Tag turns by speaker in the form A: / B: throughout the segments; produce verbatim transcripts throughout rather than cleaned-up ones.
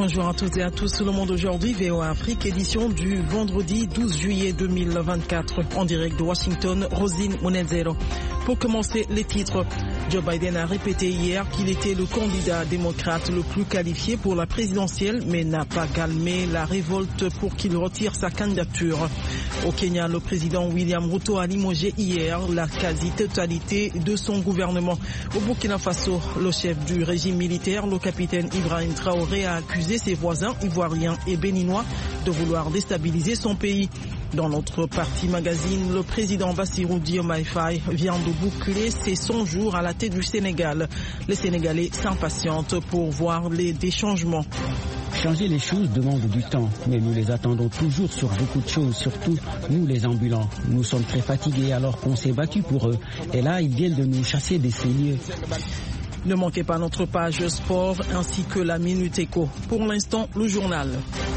A: Bonjour à toutes et à tous, Le Monde aujourd'hui, V O A Afrique, édition du vendredi douze juillet deux mille vingt-quatre, en direct de Washington, Rosine Monenzero. Pour commencer, les titres. Joe Biden a répété hier qu'il était le candidat démocrate le plus qualifié pour la présidentielle, mais n'a pas calmé la révolte pour qu'il retire sa candidature. Au Kenya, le président William Ruto a limogé hier la quasi-totalité de son gouvernement. Au Burkina Faso, le chef du régime militaire, le capitaine Ibrahim Traoré, a accusé ses voisins ivoiriens et béninois de vouloir déstabiliser son pays. Dans notre partie magazine, le président Bassirou Diomaye Faye vient de boucler ses cent jours à la tête du Sénégal. Les Sénégalais s'impatientent pour voir les, des changements.
B: Changer les choses demande du temps, mais nous les attendons toujours sur beaucoup de choses, surtout nous les ambulants. Nous sommes très fatigués alors qu'on s'est battu pour eux. Et là, ils viennent de nous chasser des ces lieux.
A: Ne manquez pas notre page sport ainsi que la Minute Éco. Pour l'instant, le journal.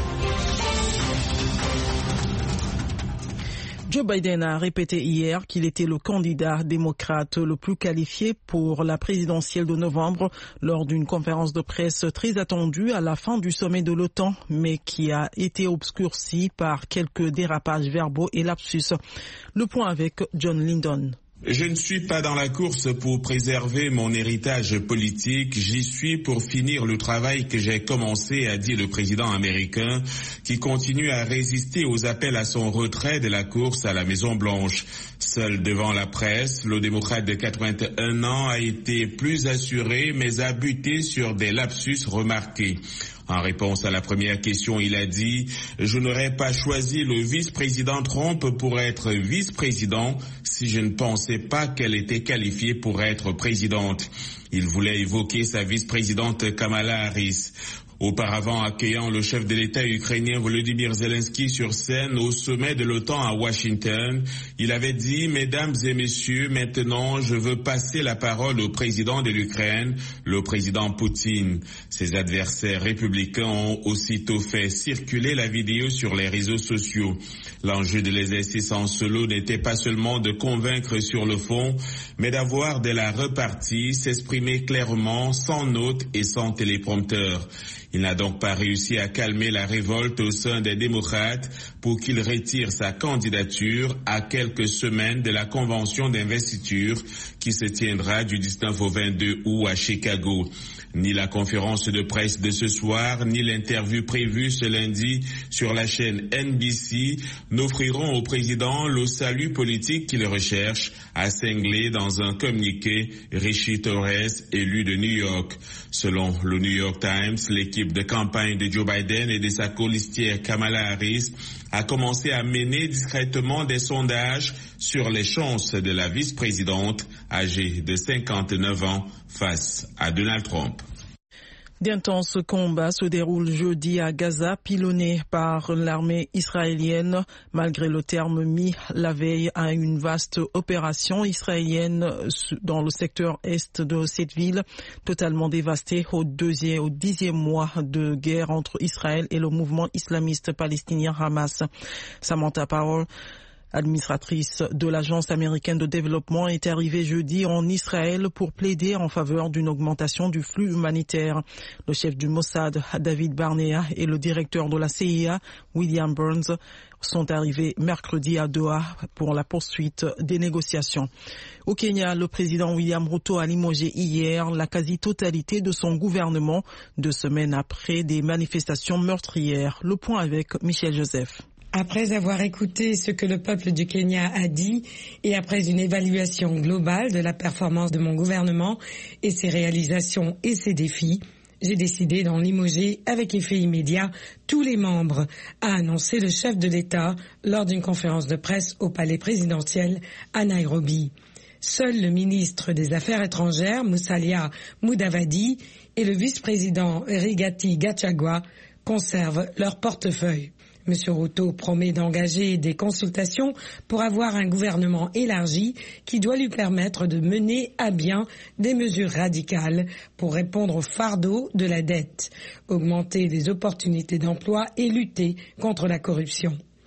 A: Joe Biden a répété hier qu'il était le candidat démocrate le plus qualifié pour la présidentielle de novembre lors d'une conférence de presse très attendue à la fin du sommet de l'OTAN, mais qui a été obscurcie par quelques dérapages verbaux et lapsus. Le point avec John Lyndon.
C: Je ne suis pas dans la course pour préserver mon héritage politique, j'y suis pour finir le travail que j'ai commencé, a dit le président américain, qui continue à résister aux appels à son retrait de la course à la Maison-Blanche. Seul devant la presse, le démocrate de quatre-vingt-un ans a été plus assuré, mais a buté sur des lapsus remarqués. En réponse à la première question, il a dit « Je n'aurais pas choisi le vice-président Trump pour être vice-président si je ne pensais pas qu'elle était qualifiée pour être présidente. » Il voulait évoquer sa vice-présidente Kamala Harris. Auparavant, accueillant le chef de l'État ukrainien Volodymyr Zelensky sur scène au sommet de l'OTAN à Washington, il avait dit « Mesdames et messieurs, maintenant je veux passer la parole au président de l'Ukraine, le président Poutine ». Ses adversaires républicains ont aussitôt fait circuler la vidéo sur les réseaux sociaux. L'enjeu de l'exercice en solo n'était pas seulement de convaincre sur le fond, mais d'avoir de la repartie, s'exprimer clairement, sans notes et sans téléprompteur. Il n'a donc pas réussi à calmer la révolte au sein des démocrates pour qu'il retire sa candidature à quelques semaines de la convention d'investiture qui se tiendra du dix-neuf au vingt-deux août à Chicago. Ni la conférence de presse de ce soir, ni l'interview prévue ce lundi sur la chaîne N B C n'offriront au président le salut politique qu'il recherche, a cinglé dans un communiqué Rishi Torres, élu de New York. Selon le New York Times, l'équipe de campagne de Joe Biden et de sa colistière Kamala Harris a commencé à mener discrètement des sondages sur les chances de la vice-présidente âgée de cinquante-neuf ans face à Donald Trump.
A: D'intenses combats se déroulent jeudi à Gaza, pilonnés par l'armée israélienne, malgré le terme mis la veille à une vaste opération israélienne dans le secteur est de cette ville, totalement dévastée au deuxième, au dixième mois de guerre entre Israël et le mouvement islamiste palestinien Hamas. Samantha Powell, administratrice de l'Agence américaine de développement, est arrivée jeudi en Israël pour plaider en faveur d'une augmentation du flux humanitaire. Le chef du Mossad, David Barnea, et le directeur de la C I A, William Burns, sont arrivés mercredi à Doha pour la poursuite des négociations. Au Kenya, le président William Ruto a limogé hier la quasi-totalité de son gouvernement, deux semaines après des manifestations meurtrières. Le point avec Michel Joseph.
D: Après avoir écouté ce que le peuple du Kenya a dit et après une évaluation globale de la performance de mon gouvernement et ses réalisations et ses défis, j'ai décidé d'en limoger avec effet immédiat tous les membres, a annoncé le chef de l'État lors d'une conférence de presse au palais présidentiel à Nairobi. Seul le ministre des Affaires étrangères, Musalia Mudavadi, et le vice-président Rigathi Gachagua conservent leur portefeuille. M. Ruto promet d'engager des consultations pour avoir un gouvernement élargi qui doit lui permettre de mener à bien des mesures radicales pour répondre au fardeau de la dette, augmenter les opportunités d'emploi et lutter contre la corruption.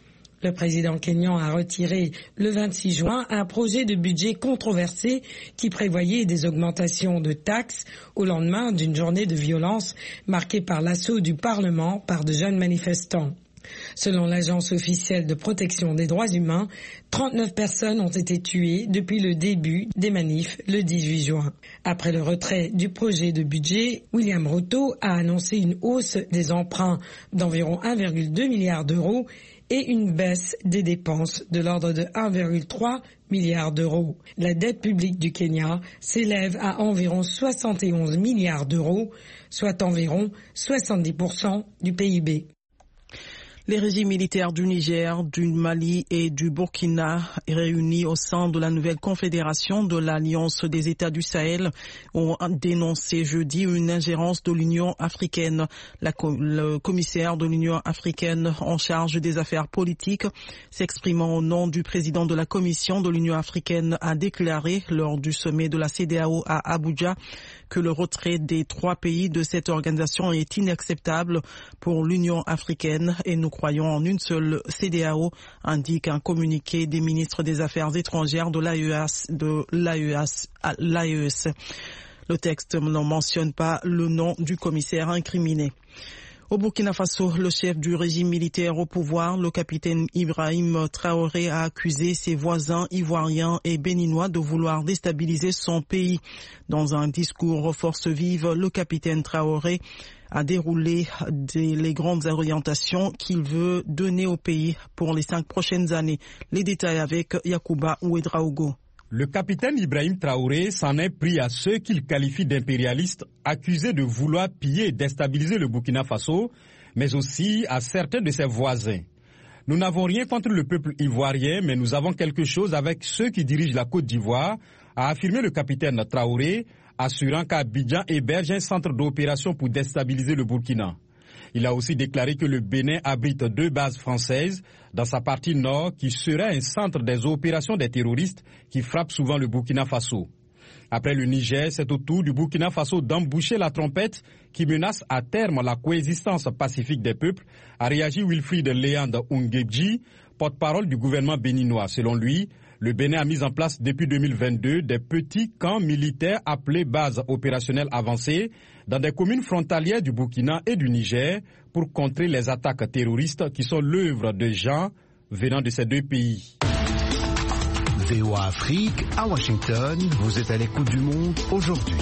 D: Le président kényan a retiré le vingt-six juin un projet de budget controversé qui prévoyait des augmentations de taxes au lendemain d'une journée de violence marquée par l'assaut du Parlement par de jeunes manifestants. Selon l'agence officielle de protection des droits humains, trente-neuf personnes ont été tuées depuis le début des manifs le dix-huit juin. Après le retrait du projet de budget, William Ruto a annoncé une hausse des emprunts d'environ un virgule deux milliard d'euros et une baisse des dépenses de l'ordre de un virgule trois milliard d'euros. La dette publique du Kenya s'élève à environ soixante et onze milliards d'euros, soit environ soixante-dix pour cent du P I B.
A: Les régimes militaires du Niger, du Mali et du Burkina, réunis au sein de la nouvelle confédération de l'Alliance des États du Sahel, ont dénoncé jeudi une ingérence de l'Union africaine. La, le commissaire de l'Union africaine en charge des affaires politiques, s'exprimant au nom du président de la Commission de l'Union africaine, a déclaré lors du sommet de la C E D E A O à Abuja que le retrait des trois pays de cette organisation est inacceptable pour l'Union africaine et nous croyons en une seule C E D E A O, indique un communiqué des ministres des Affaires étrangères de l'A E S. De l'A E S, l'A E S. Le texte ne mentionne pas le nom du commissaire incriminé. Au Burkina Faso, le chef du régime militaire au pouvoir, le capitaine Ibrahim Traoré, a accusé ses voisins ivoiriens et béninois de vouloir déstabiliser son pays. Dans un discours aux forces vives, le capitaine Traoré a déroulé des, les grandes orientations qu'il veut donner au pays pour les cinq prochaines années. Les détails avec Yacouba Ouedraogo.
E: Le capitaine Ibrahim Traoré s'en est pris à ceux qu'il qualifie d'impérialistes, accusés de vouloir piller et déstabiliser le Burkina Faso, mais aussi à certains de ses voisins. Nous n'avons rien contre le peuple ivoirien, mais nous avons quelque chose avec ceux qui dirigent la Côte d'Ivoire, a affirmé le capitaine Traoré, assurant qu'Abidjan héberge un centre d'opération pour déstabiliser le Burkina. Il a aussi déclaré que le Bénin abrite deux bases françaises dans sa partie nord qui serait un centre des opérations des terroristes qui frappent souvent le Burkina Faso. Après le Niger, c'est au tour du Burkina Faso d'emboucher la trompette qui menace à terme la coexistence pacifique des peuples, a réagi Wilfried Léand Ungebji, porte-parole du gouvernement béninois. Selon lui, le Bénin a mis en place depuis deux mille vingt-deux des petits camps militaires appelés bases opérationnelles avancées dans des communes frontalières du Burkina et du Niger pour contrer les attaques terroristes qui sont l'œuvre de gens venant de ces deux pays.
F: V O A Afrique, à Washington, vous êtes à l'écoute du monde aujourd'hui.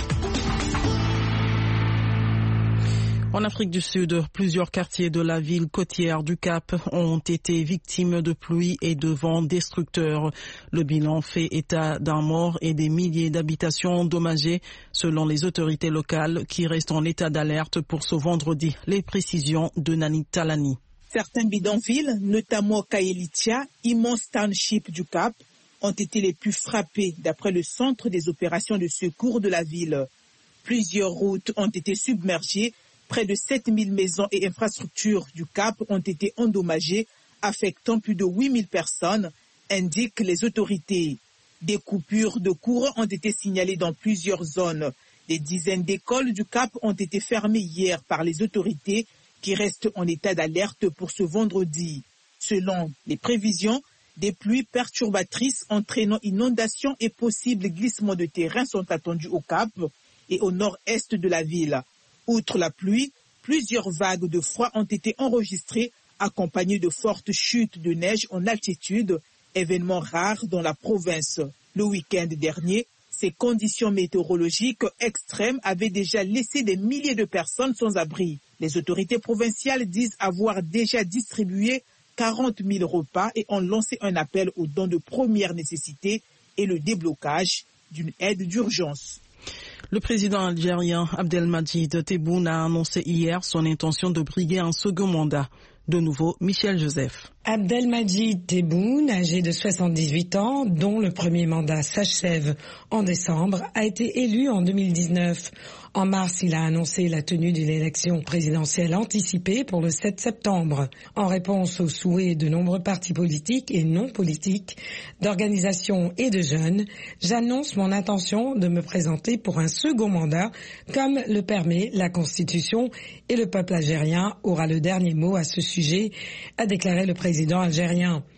A: En Afrique du Sud, plusieurs quartiers de la ville côtière du Cap ont été victimes de pluies et de vents destructeurs. Le bilan fait état d'un mort et des milliers d'habitations endommagées, selon les autorités locales qui restent en état d'alerte pour ce vendredi. Les précisions de Nani Talani.
G: Certains bidonvilles, notamment Kaelitia, immense township du Cap, ont été les plus frappés d'après le centre des opérations de secours de la ville. Plusieurs routes ont été submergées. Près de sept mille maisons et infrastructures du Cap ont été endommagées, affectant plus de huit mille personnes, indiquent les autorités. Des coupures de courant ont été signalées dans plusieurs zones. Des dizaines d'écoles du Cap ont été fermées hier par les autorités qui restent en état d'alerte pour ce vendredi. Selon les prévisions, des pluies perturbatrices entraînant inondations et possibles glissements de terrain sont attendus au Cap et au nord-est de la ville. Outre la pluie, plusieurs vagues de froid ont été enregistrées, accompagnées de fortes chutes de neige en altitude, événement rare dans la province. Le week-end dernier, ces conditions météorologiques extrêmes avaient déjà laissé des milliers de personnes sans abri. Les autorités provinciales disent avoir déjà distribué quarante mille repas et ont lancé un appel aux dons de première nécessité et le déblocage d'une aide d'urgence.
A: Le président algérien Abdelmadjid Tebboune a annoncé hier son intention de briguer un second mandat. De nouveau, Michel Joseph.
D: Abdelmadjid Tebboune, âgé de soixante-dix-huit ans, dont le premier mandat s'achève en décembre, a été élu en deux mille dix-neuf. En mars, il a annoncé la tenue d'une élection présidentielle anticipée pour le sept septembre. En réponse aux souhaits de nombreux partis politiques et non politiques, d'organisations et de jeunes, j'annonce mon intention de me présenter pour un second mandat, comme le permet la Constitution, et le peuple algérien aura le dernier mot à ce sujet, a déclaré le président algérien.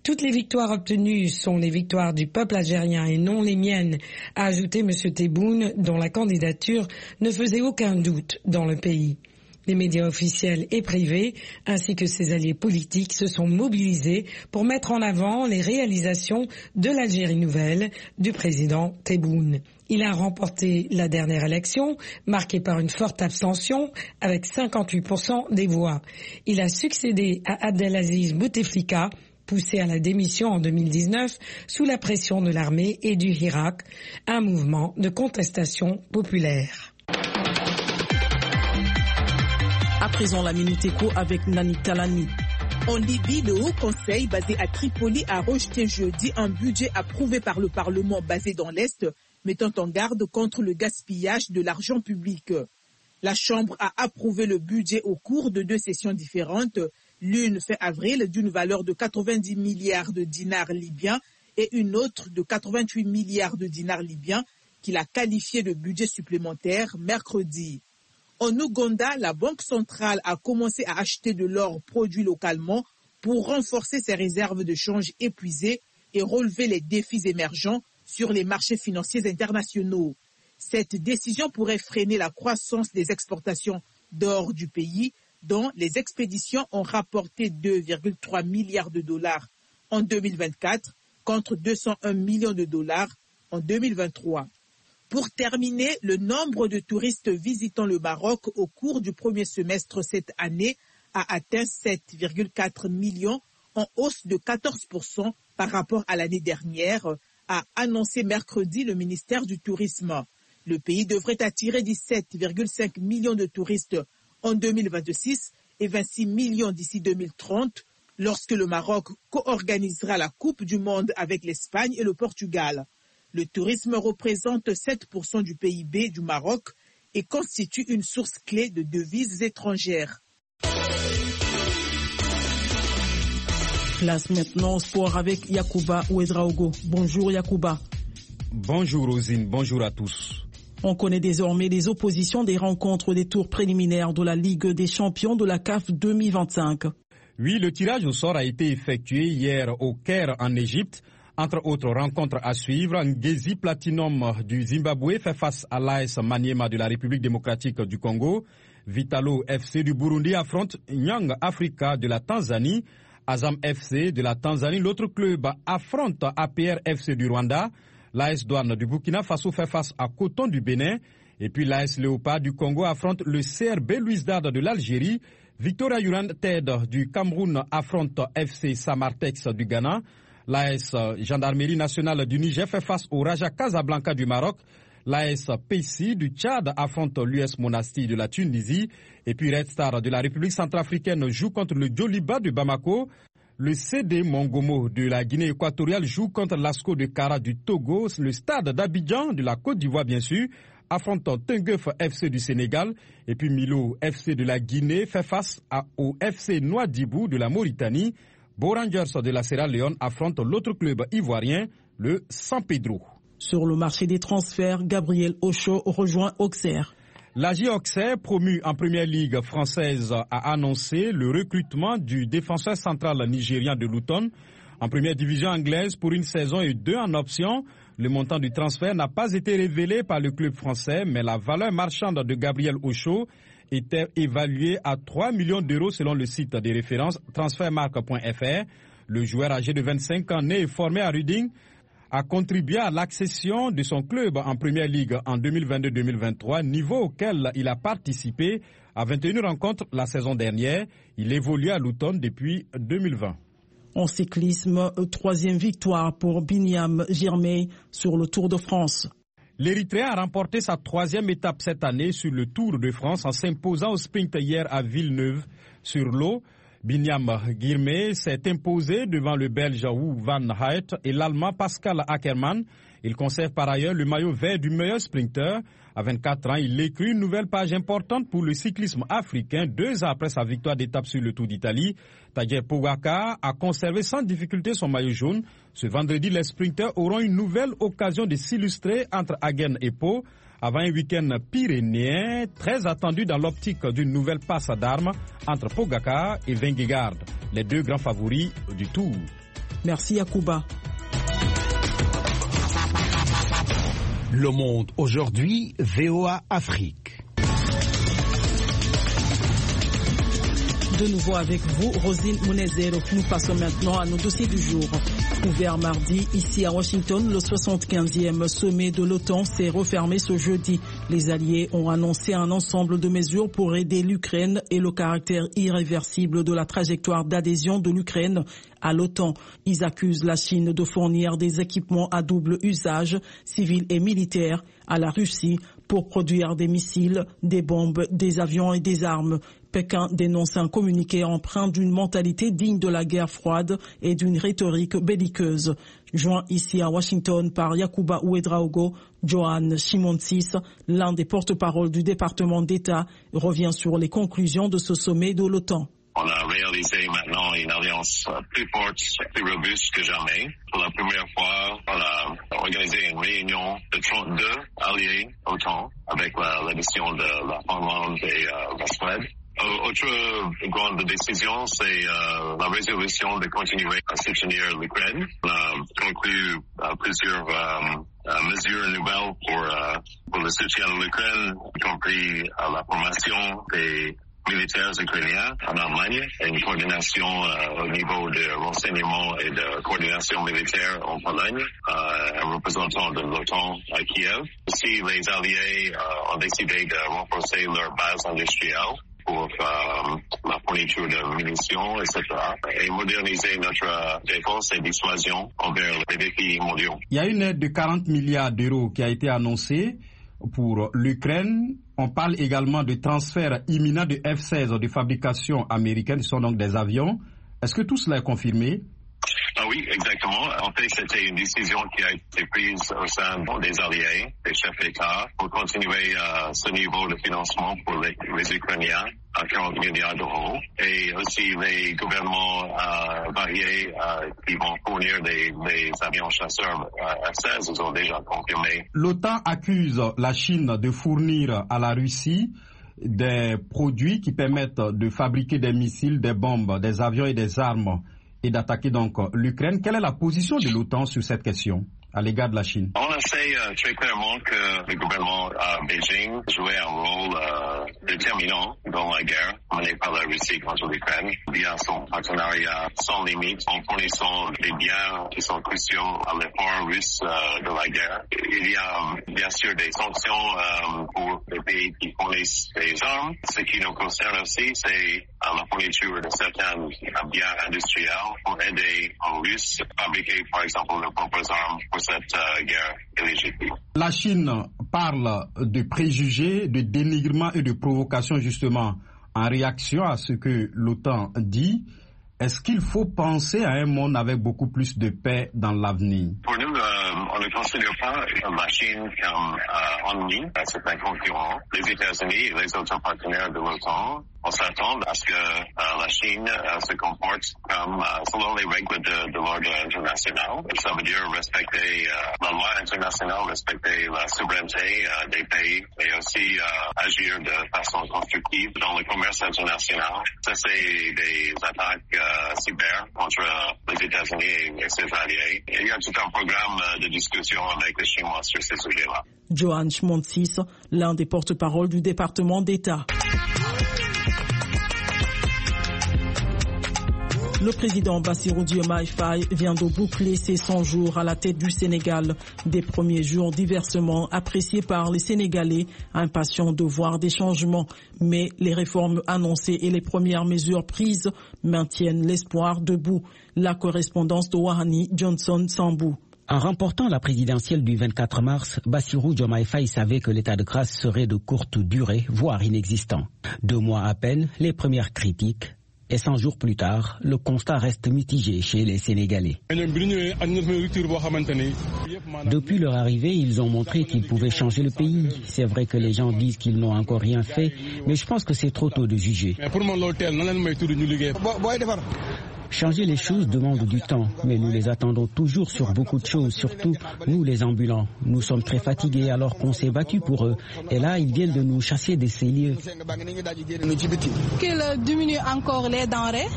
D: Toutes les victoires obtenues sont les victoires du peuple algérien et non les miennes, a ajouté M. Tebboune, dont la candidature ne faisait aucun doute dans le pays. Les médias officiels et privés, ainsi que ses alliés politiques, se sont mobilisés pour mettre en avant les réalisations de l'Algérie nouvelle du président Tebboune. Il a remporté la dernière élection, marquée par une forte abstention, avec cinquante-huit pour cent des voix. Il a succédé à Abdelaziz Bouteflika, poussé à la démission en deux mille dix-neuf sous la pression de l'armée et du Hirak, un mouvement de contestation populaire.
A: À présent, la Minute Éco avec Nani Talani.
G: En Libye, le Haut Conseil basé à Tripoli a rejeté jeudi un budget approuvé par le Parlement basé dans l'Est, mettant en garde contre le gaspillage de l'argent public. La Chambre a approuvé le budget au cours de deux sessions différentes, l'une fin avril d'une valeur de quatre-vingt-dix milliards de dinars libyens et une autre de quatre-vingt-huit milliards de dinars libyens qu'il a qualifié de budget supplémentaire mercredi. En Ouganda, la Banque centrale a commencé à acheter de l'or produit localement pour renforcer ses réserves de change épuisées et relever les défis émergents sur les marchés financiers internationaux. Cette décision pourrait freiner la croissance des exportations d'or du pays, dont les expéditions ont rapporté deux virgule trois milliards de dollars en deux mille vingt-quatre contre deux cent un millions de dollars en deux mille vingt-trois. Pour terminer, le nombre de touristes visitant le Maroc au cours du premier semestre cette année a atteint sept virgule quatre millions, en hausse de quatorze pour cent par rapport à l'année dernière, a annoncé mercredi le ministère du Tourisme. Le pays devrait attirer dix-sept virgule cinq millions de touristes en deux mille vingt-six et vingt-six millions d'ici deux mille trente, lorsque le Maroc co-organisera la Coupe du Monde avec l'Espagne et le Portugal. Le tourisme représente sept pour cent du P I B du Maroc et constitue une source clé de devises étrangères.
A: Place maintenant au sport avec Yacouba Ouedraogo. Bonjour Yacouba.
E: Bonjour Rosine, bonjour à tous.
A: On connaît désormais les oppositions des rencontres des tours préliminaires de la Ligue des champions de la C A F deux mille vingt-cinq.
E: Oui, le tirage au sort a été effectué hier au Caire en Égypte. Entre autres rencontres à suivre, Ngezi Platinum du Zimbabwe fait face à l'A S Maniema de la République démocratique du Congo. Vitalo F C du Burundi affronte Young Africa de la Tanzanie. Azam F C de la Tanzanie, l'autre club affronte A P R F C du Rwanda. L'A S Douane du Burkina Faso fait face à Coton du Bénin. Et puis l'A S Léopard du Congo affronte le C R B Louisdad de l'Algérie. Victoria United du Cameroun affronte F C Samartex du Ghana. L'A S Gendarmerie nationale du Niger fait face au Raja Casablanca du Maroc. L'A S P C I du Tchad affronte l'U S Monastir de la Tunisie. Et puis Red Star de la République centrafricaine joue contre le Djoliba de Bamako. Le C D Mongomo de la Guinée équatoriale joue contre l'Asco de Kara du Togo. Le Stade d'Abidjan de la Côte d'Ivoire, bien sûr, affronte Tenguef F C du Sénégal. Et puis Milo F C de la Guinée fait face à, au F C Nouadhibou de la Mauritanie. Beau Rangers de la Sierra Leone affronte l'autre club ivoirien, le San Pedro.
A: Sur le marché des transferts, Gabriel Ocho rejoint Auxerre.
E: L'A J Auxerre, promu en première ligue française, a annoncé le recrutement du défenseur central nigérien de Luton en première division anglaise pour une saison et deux en option. Le montant du transfert n'a pas été révélé par le club français, mais la valeur marchande de Gabriel Ocho était évaluée à trois millions d'euros selon le site de référence transfermarkt point f r. Le joueur âgé de vingt-cinq ans, né et formé à Reading, a contribué à l'accession de son club en Première Ligue en deux mille vingt-deux deux mille vingt-trois, niveau auquel il a participé à vingt et une rencontres la saison dernière. Il évolue à Luton depuis deux mille vingt.
A: En cyclisme, troisième victoire pour Binyam Girmay sur le Tour de France.
E: L'Érythréen a remporté sa troisième étape cette année sur le Tour de France en s'imposant au sprint hier à Villeneuve-sur-Lot. Binyam Girmay s'est imposé devant le Belge Wout van Aert et l'Allemand Pascal Ackermann. Il conserve par ailleurs le maillot vert du meilleur sprinter. À vingt-quatre ans, il écrit une nouvelle page importante pour le cyclisme africain deux ans après sa victoire d'étape sur le Tour d'Italie. Tadej Pogacar a conservé sans difficulté son maillot jaune. Ce vendredi, les sprinters auront une nouvelle occasion de s'illustrer entre Hagen et Pau avant un week-end pyrénéen très attendu dans l'optique d'une nouvelle passe d'armes entre Pogacar et Vingegaard, les deux grands favoris du Tour.
A: Merci Yacouba.
F: Le Monde aujourd'hui, V O A Afrique.
A: De nouveau avec vous, Rosine Mounezero. Nous passons maintenant à nos dossiers du jour. Ouvert mardi, ici à Washington, le soixante-quinzième sommet de l'OTAN s'est refermé ce jeudi. Les alliés ont annoncé un ensemble de mesures pour aider l'Ukraine et le caractère irréversible de la trajectoire d'adhésion de l'Ukraine à l'OTAN. Ils accusent la Chine de fournir des équipements à double usage, civils et militaires, à la Russie pour produire des missiles, des bombes, des avions et des armes. Pékin dénonce un communiqué empreint d'une mentalité digne de la guerre froide et d'une rhétorique belliqueuse. Joint ici à Washington par Yacouba Ouedraogo, Johan Chimonsis, l'un des porte-parole du département d'État, revient sur les conclusions de ce sommet de l'OTAN.
H: On a réalisé maintenant une alliance plus forte, plus robuste que jamais. Pour la première fois, on a organisé une réunion de trente-deux alliés OTAN avec l'addition de la Finlande et euh, la Suède. Autre grande décision, c'est euh, la résolution de continuer à soutenir l'Ukraine. On a conclu euh, plusieurs euh, euh, mesures nouvelles pour, euh, pour le soutien de l'Ukraine, y compris euh, la formation des militaires ukrainiens en Allemagne et une coordination euh, au niveau de renseignement et de coordination militaire en Pologne, euh, un représentant de l'OTAN à Kiev. Aussi, les alliés euh, ont décidé de renforcer leur base industrielle pour euh, la fourniture de munitions, et cetera, et moderniser notre défense et dissuasion envers les défis mondiaux.
E: Il y a une aide de quarante milliards d'euros qui a été annoncée pour l'Ukraine. On parle également de transfert imminent de F seize de fabrication américaine, ce sont donc des avions. Est-ce que tout cela est confirmé?
H: Ah oui, exactement. En fait, c'était une décision qui a été prise au sein des alliés, des chefs d'État, pour continuer euh, ce niveau de financement pour les, les Ukrainiens à quarante milliards d'euros. Et aussi les gouvernements euh, variés euh, qui vont fournir des, des avions chasseurs euh, F seize, ils ont déjà confirmé.
E: L'OTAN accuse la Chine de fournir à la Russie des produits qui permettent de fabriquer des missiles, des bombes, des avions et des armes, et d'attaquer donc l'Ukraine. Quelle est la position de l'OTAN sur cette question à l'égard de la Chine?
H: On sait euh, très clairement que le gouvernement à Beijing jouait un rôle euh, déterminant dans la guerre menée par la Russie contre l'Ukraine via son partenariat sans limite en fournissant des biens qui sont cruciaux à l'effort russe euh, de la guerre. Il y a bien sûr des sanctions euh, pour les pays qui fournissent des armes. Ce qui nous concerne aussi, c'est euh, la fourniture de certains biens industriels pour aider les Russes à fabriquer par exemple leurs propres armes pour cette euh, guerre illégitime.
E: La Chine parle de préjugés, de dénigrement et de provocation justement en réaction à ce que l'OTAN dit. Est-ce qu'il faut penser à un monde avec beaucoup plus de paix dans l'avenir?
H: Pour nous, euh, on ne considère pas la Chine comme euh, ennemi, c'est un concurrent. Les États-Unis et les autres partenaires de l'OTAN, on s'attend à ce que euh, la Chine euh, se comporte comme euh, selon les règles de, de l'ordre international. Ça veut dire respecter euh, la loi internationale, respecter la souveraineté euh, des pays et aussi euh, agir de façon constructive dans le commerce international. Ça, c'est des attaques euh, cyber contre euh, les États-Unis et ses alliés. Il y a tout un programme euh, de discussion avec les Chinois sur ces sujets-là.
A: Johan Chimonsis, l'un des porte-parole du département d'État. Le président Bassirou Diomaye Faye vient de boucler ses cent jours à la tête du Sénégal. Des premiers jours diversement appréciés par les Sénégalais, impatients de voir des changements. Mais les réformes annoncées et les premières mesures prises maintiennent l'espoir debout. La correspondance de Wahani Johnson Sambou.
B: En remportant la présidentielle du vingt-quatre mars, Bassirou Diomaye Faye savait que l'état de grâce serait de courte durée, voire inexistant. Deux mois à peine, les premières critiques. Et cent jours plus tard, le constat reste mitigé chez les Sénégalais. Depuis leur arrivée, ils ont montré qu'ils pouvaient changer le pays. C'est vrai que les gens disent qu'ils n'ont encore rien fait, mais je pense que c'est trop tôt de juger. Changer les choses demande du temps, mais nous les attendons toujours sur beaucoup de choses, surtout nous les ambulants. Nous sommes très fatigués alors qu'on s'est battu pour eux. Et là, ils viennent de nous chasser de ces lieux.
I: Qu'ils diminuent encore les denrées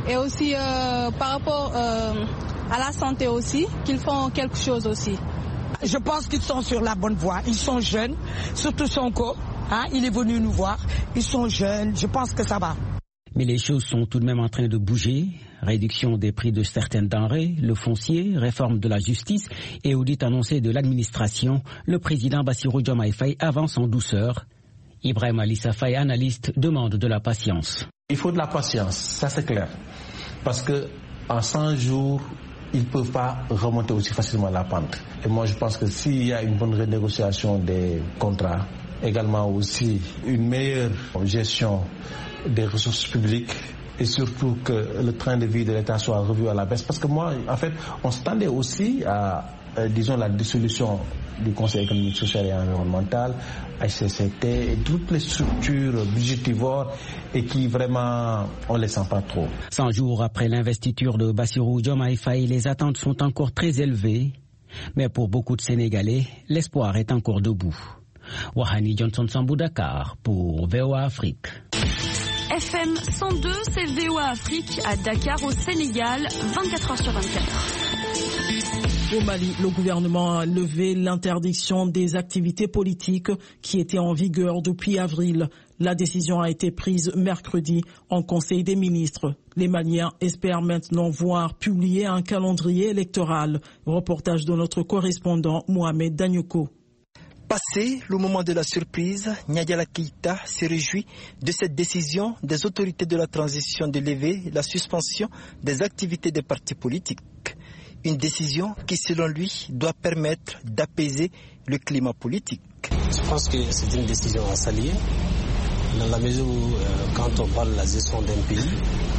I: et aussi euh, par rapport euh, à la santé aussi, qu'ils font quelque chose aussi.
J: Je pense qu'ils sont sur la bonne voie. Ils sont jeunes, surtout Sonko. Hein, il est venu nous voir. Ils sont jeunes. Je pense que ça va.
B: Mais les choses sont tout de même en train de bouger. Réduction des prix de certaines denrées, le foncier, réforme de la justice et audit annoncé de l'administration. Le président Bassirou Diomaye Faye avance en douceur. Ibrahim Alissa Faye, analyste, demande de la patience.
K: Il faut de la patience, ça c'est clair. Parce que en cent jours, ils ne peuvent pas remonter aussi facilement la pente. Et moi je pense que s'il y a une bonne renégociation des contrats, également aussi une meilleure gestion des ressources publiques et surtout que le train de vie de l'État soit revu à la baisse. Parce que moi, en fait, on s'attendait aussi à, euh, disons, la dissolution du Conseil économique, social et environnemental, H C C T et toutes les structures budgétivores et qui vraiment, on ne les sent pas trop.
B: cent jours après l'investiture de Bassirou Diomaye Faye, les attentes sont encore très élevées. Mais pour beaucoup de Sénégalais, l'espoir est encore debout. Wahani Johnson Sambou, Dakar, pour V O A Afrique.
L: F M cent deux, c'est V O A Afrique à Dakar au Sénégal, vingt-quatre heures sur vingt-quatre.
A: Au Mali, le gouvernement a levé l'interdiction des activités politiques qui étaient en vigueur depuis avril. La décision a été prise mercredi en Conseil des ministres. Les Maliens espèrent maintenant voir publier un calendrier électoral. Reportage de notre correspondant Mohamed Danyoko.
M: Passé le moment de la surprise, Nyadiala Keïta se réjouit de cette décision des autorités de la transition de lever la suspension des activités des partis politiques. Une décision qui, selon lui, doit permettre d'apaiser le climat politique.
N: Je pense que c'est une décision à saluer, dans la mesure où, euh, quand on parle de la gestion d'un pays,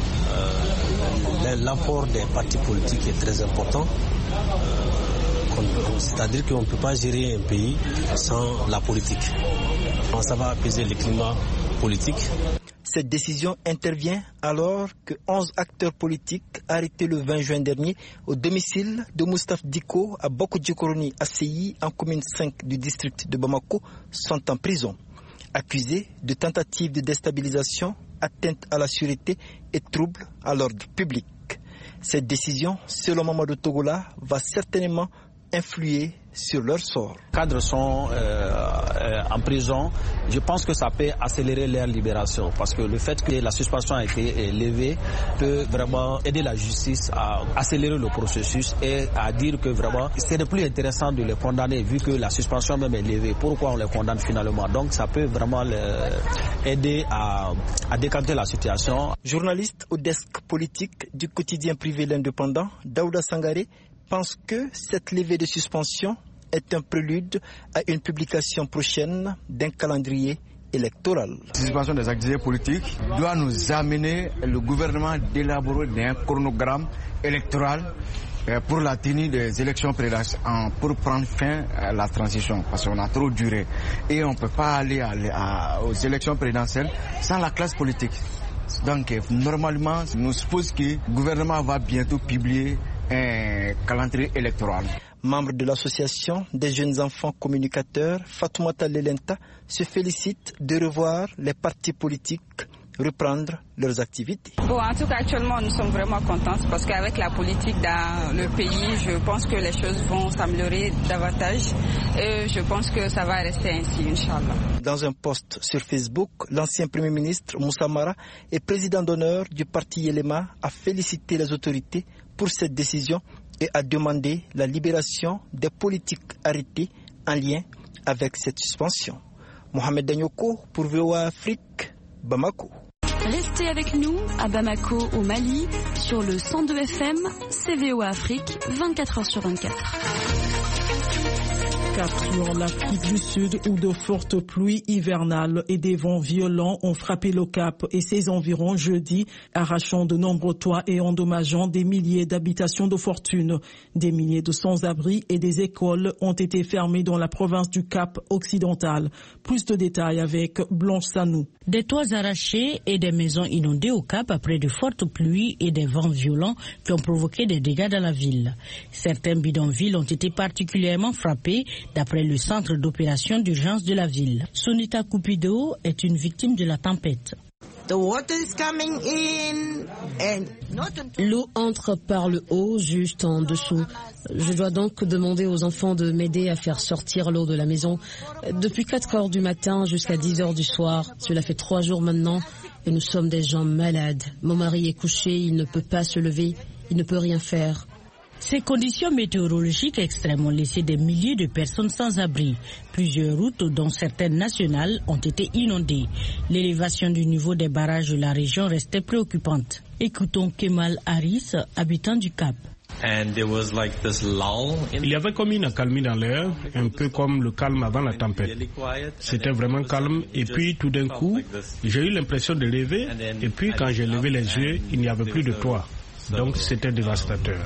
N: euh, l'apport des partis politiques est très important. Euh, C'est-à-dire qu'on ne peut pas gérer un pays sans la politique. Ça va apaiser le climat politique.
M: Cette décision intervient alors que onze acteurs politiques arrêtés le vingt juin dernier au domicile de Moustapha Diko à Boko-Djikoroni à Séyi, en commune cinq du district de Bamako, sont en prison, accusés de tentative de déstabilisation, atteinte à la sûreté et trouble à l'ordre public. Cette décision, selon Mamadou Togola, va certainement influer sur leur sort.
O: Les cadres sont euh, euh, en prison. Je pense que ça peut accélérer leur libération parce que le fait que la suspension a été levée peut vraiment aider la justice à accélérer le processus et à dire que vraiment c'est plus intéressant de les condamner vu que la suspension même est levée. Pourquoi on les condamne finalement? Donc ça peut vraiment les aider à, à décanter la situation.
M: Journaliste au desk politique du quotidien privé L'Indépendant, Daouda Sangaré pense que cette levée de suspension est un prélude à une publication prochaine d'un calendrier électoral.
P: La suspension des activités politiques doit nous amener le gouvernement d'élaborer un chronogramme électoral pour la tenue des élections présidentielles, pour prendre fin à la transition, parce qu'on a trop duré. Et on ne peut pas aller à, à, aux élections présidentielles sans la classe politique. Donc, normalement, on suppose que le gouvernement va bientôt publier un calendrier électoral.
M: Membre de l'association des jeunes enfants communicateurs, Fatoumata Lelenta se félicite de revoir les partis politiques reprendre leurs activités.
Q: Bon, en tout cas, actuellement, nous sommes vraiment contents parce qu'avec la politique dans le pays, je pense que les choses vont s'améliorer davantage et je pense que ça va rester ainsi, Inch'Allah.
M: Dans un post sur Facebook, l'ancien Premier ministre Moussa Mara et président d'honneur du parti Yelema a félicité les autorités pour cette décision et a demandé la libération des politiques arrêtés en lien avec cette suspension. Mohamed Danyoko pour V O A Afrique, Bamako.
L: Restez avec nous à Bamako au Mali sur le cent deux F M, C V O A Afrique, vingt-quatre heures sur vingt-quatre.
A: Sur l'Afrique du Sud où de fortes pluies hivernales et des vents violents ont frappé le Cap et ses environs jeudi, arrachant de nombreux toits et endommageant des milliers d'habitations de fortune. Des milliers de sans-abri et des écoles ont été fermées dans la province du Cap occidental. Plus de détails avec Blanche Sanou.
R: Des toits arrachés et des maisons inondées au Cap après de fortes pluies et des vents violents qui ont provoqué des dégâts dans la ville. Certains bidonvilles ont été particulièrement frappés d'après le centre d'opération d'urgence de la ville. Sonita Cupido est une victime de la tempête.
S: L'eau entre par le haut, juste en dessous. Je dois donc demander aux enfants de m'aider à faire sortir l'eau de la maison. Depuis quatre heures du matin jusqu'à dix heures du soir, cela fait trois jours maintenant et nous sommes des gens malades. Mon mari est couché, il ne peut pas se lever, il ne peut rien faire.
R: Ces conditions météorologiques extrêmes ont laissé des milliers de personnes sans abri. Plusieurs routes, dont certaines nationales, ont été inondées. L'élévation du niveau des barrages de la région restait préoccupante. Écoutons Kemal Harris, habitant du Cap.
T: Il y avait comme une accalmie dans l'air, un peu comme le calme avant la tempête. C'était vraiment calme et puis tout d'un coup, j'ai eu l'impression de lever et puis quand j'ai levé les yeux, il n'y avait plus de toit. Donc c'était dévastateur.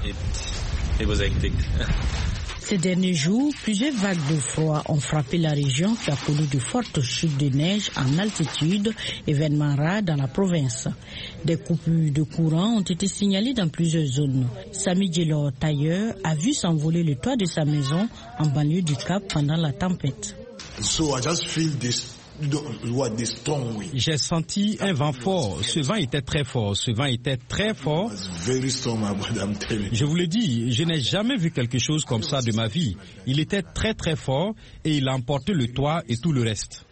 R: Ces derniers jours, plusieurs vagues de froid ont frappé la région qui a connu de fortes chutes de neige en altitude, événement rare dans la province. Des coupures de courant ont été signalées dans plusieurs zones. Sami Djelor, tailleur, a vu s'envoler le toit de sa maison en banlieue du Cap pendant la tempête.
U: So I just feel this.
E: J'ai senti un vent fort. Ce vent était très fort. Ce vent était très fort. Je vous le dis, je n'ai jamais vu quelque chose comme ça de ma vie. Il était très très fort et il a emporté le toit et tout le reste.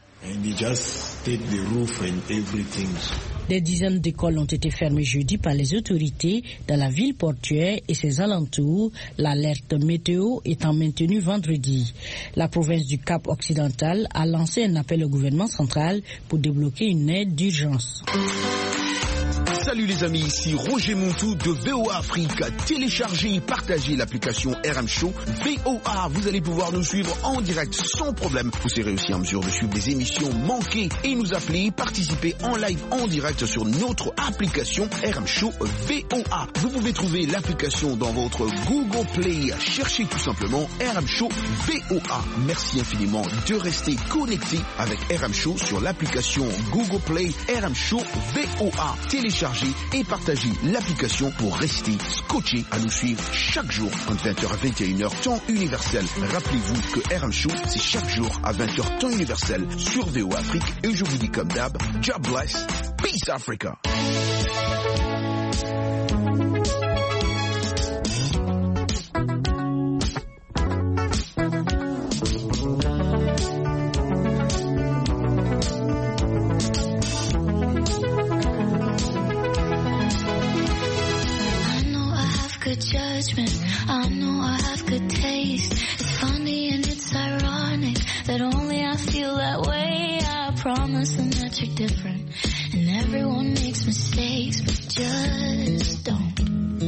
R: Des dizaines d'écoles ont été fermées jeudi par les autorités dans la ville portuaire et ses alentours, l'alerte météo étant maintenue vendredi. La province du Cap occidental a lancé un appel au gouvernement central pour débloquer une aide d'urgence.
V: Salut les amis, ici Roger Montou de V O A Afrique. Téléchargez et partagez l'application R M Show V O A. Vous allez pouvoir nous suivre en direct sans problème. Vous serez aussi en mesure de suivre des émissions manquées et nous appeler, participer en live en direct sur notre application R M Show V O A. Vous pouvez trouver l'application dans votre Google Play. Cherchez tout simplement R M Show V O A. Merci infiniment de rester connecté avec R M Show sur l'application Google Play R M Show V O A. Téléchargez et partagez l'application pour rester scotché à nous suivre chaque jour entre vingt heures à vingt et une heures temps universel. Rappelez-vous que R M Show c'est chaque jour à vingt heures temps universel sur V O A Afrique et je vous dis comme d'hab, God bless, peace Africa.
W: Judgment, I know I have good taste. It's funny and it's ironic that only I feel that way. I promise them that you're different, and everyone makes mistakes, but just don't.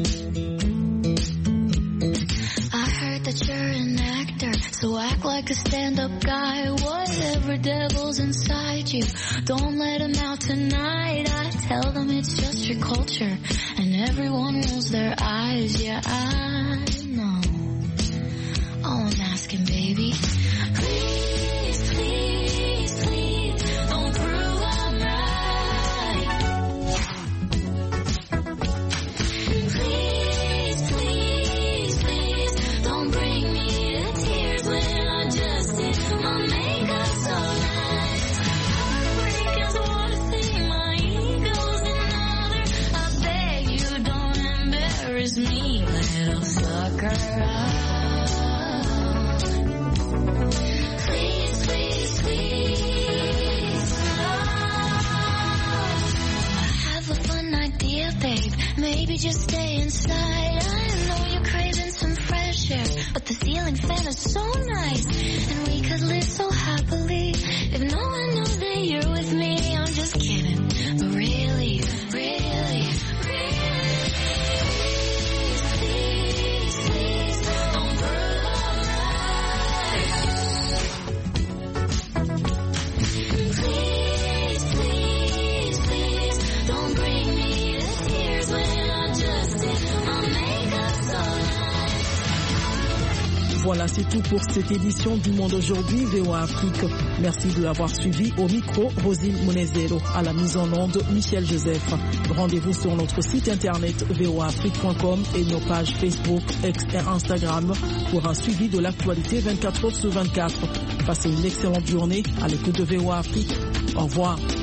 W: I heard that you're an actor, so act like a stand-up guy. Whatever devil's inside you, don't let him out tonight. I tell them it's just your culture, and everyone rolls their eyes. Yeah, I know. All I'm asking, baby, please, please, please, don't prove I'm right. Please, please, please, don't bring me to tears when I just did my makeup so nice. Heartbreak is one thing, my ego's another. I beg you don't embarrass me, little sucker. Please, please, please. I have a fun idea, babe. Maybe just stay inside. I know you're craving some fresh air, but the ceiling fan is so nice, and we could live so happily if no one knows that you're with me. I'm just kidding, but really, really, really, please, please, don't prove I'm right. Please, please, please, don't bring me to tears when I just did my makeup so nice.
A: Voilà, c'est tout pour cette édition du Monde aujourd'hui, V O A Afrique. Merci de l'avoir suivi. Au micro, Rosine Monezero. À la mise en onde, Michel Joseph. Rendez-vous sur notre site internet v o a afrique point com et nos pages Facebook, X et Instagram pour un suivi de l'actualité vingt-quatre heures sur vingt-quatre. Passez une excellente journée à l'écoute de V O A Afrique. Au revoir.